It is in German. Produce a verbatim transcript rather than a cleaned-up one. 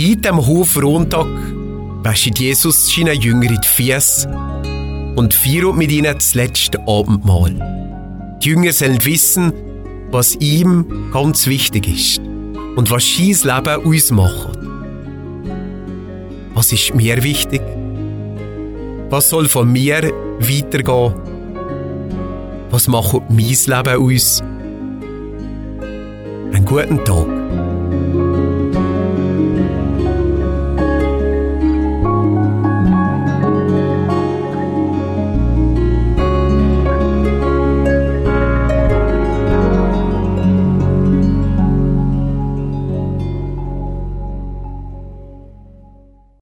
Heute am Hofrontag wäscht Jesus seine Jünger in die Füße und feiert mit ihnen das letzte Abendmahl. Die Jünger sollen wissen, was ihm ganz wichtig ist und was sein Leben ausmacht. Was ist mir wichtig? Was soll von mir weitergehen? Was macht mein Leben aus? Einen guten Tag.